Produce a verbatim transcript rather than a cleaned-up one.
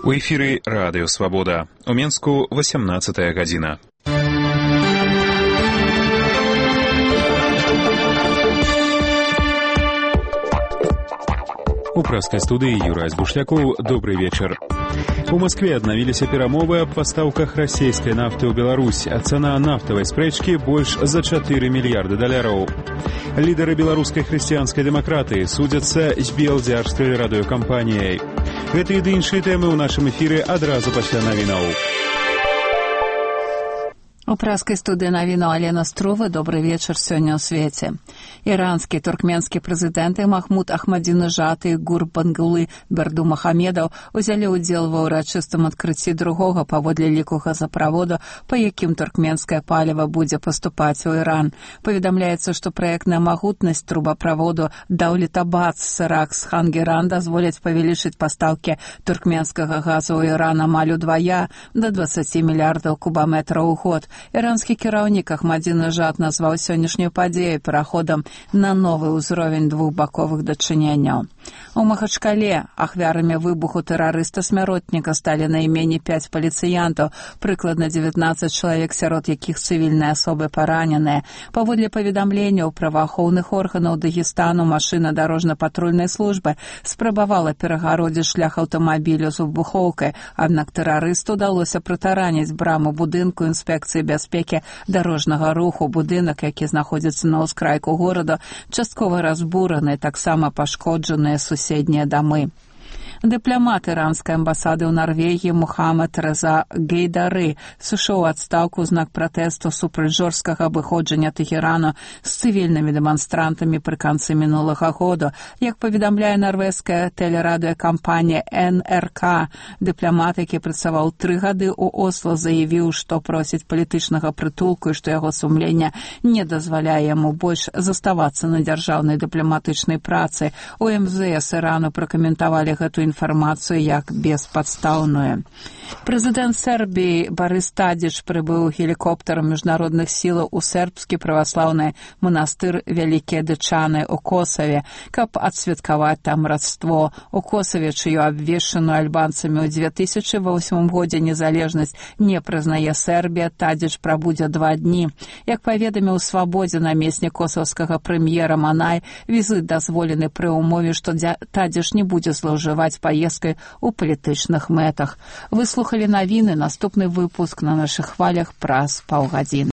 У эфіры Радыё Свабода. У Менску восемнадцатая гадзіна. У праскай студыі Юрай Збушлякоў. Добрый вечар. У Маскве аднавіліся перамовы аб пастаўках расійскай нафты ў Беларусь, а цана нафтавай спрэчкі больш за чатыры мільярды даляраў. Лідары беларускай хрысціянскай дэмакратыі судзяцца з белдзярскай радыёкампаніяй. Гэтыя ды іншыя тэмы ў нашым эфіры адразу пасля навінаў. У праскай студыі навіну Алена Струва. Добрый вечар сёння ў свеце. Іранскі, туркменскі прэзідэнты Махмуд Ахмадзінежад і Гурбангулы Бердумахамедаў узялі ўдзел ва ўрачыстым адкрыцці другога паводле ліку газаправоду, па якім туркменскае паліва будзе паступаць у Іран. Паведамляецца, што праектная магутнасць трубаправоду Даўлетабад-Сыракс-Хангеран дазволяць павялічыць пастаўкі туркменскага газу ў Іран амаль удвая да дваццаці мільярдаў кубаметраў у год. Іранскі кіраўнік Ахмадзінежад назваў сённяшнюю падзею пераходам на новы ўзровень двухбаковых дачыненняў. У Махачкале ахвярамі выбуху тэрарыста-смяротніка сталі найменей пяць паліцыянтаў, прыкладна дзевятнаццаць чалавек, сярод якіх цывільныя асобы параненыя. Паводле паведамленняў праваахоўных органаў Дагестану, машына дарожна-патрульнай службы спрабавала перагародзіць шлях аўтамабілю з выбухоўкай, аднак тэрарысту удалося прытараніць браму будынку інспекцыі бяспекі дарожнага руху. Будынак, які знаходзіцца на ўскрайку горада, часткова разбураны, таксама пашкоджаныя суседнія дамы. Дыпламат іранскай амбасады ў Нарвегіі Мухаммад Реза Гейдары сышоў у адстаўку ў знак пратэсту супраць жорсткага абыходжання Тэхерану з цывільнымі дэманстрантамі пры канцы мінулага года. Як паведамляе нарвежская тэлерадыёкампанія эн эр ка, дыпламат, які працаваў тры гады ў Осло, заявіў, што просіць палітычнага прытулку і што яго сумленне не дазваляе яму больш заставацца на дзяржаўнай дыпламатычнай працы. У эм зэ эс Ірану пракаментавалі гэту інфармацыю як беспадстаўную. Прэзідэнт Сербіі Барыс Тадзіч прыбыў гелікоптарам міжнародных сілаў у сербскі праваслаўны манастыр Вялікія Дычаны ў Косаве, каб адсвяткаваць там радство. У Косаве, чыю абвешчаную альбанцамі ў дзве тысячы восьмым годзе незалежнасць не прызнае Сербія, Тадзіч прабудзе два дні. Як паведаміў Свабодзе намеснік косаўскага прэм'ера Манай, візыт дазволены пры ўмове, што Тадзіч не будзе злоўжываць паездкай у палітычных мэтах. Выслухалі навіны, наступны выпуск на нашых хвалях праз паўгадзіны.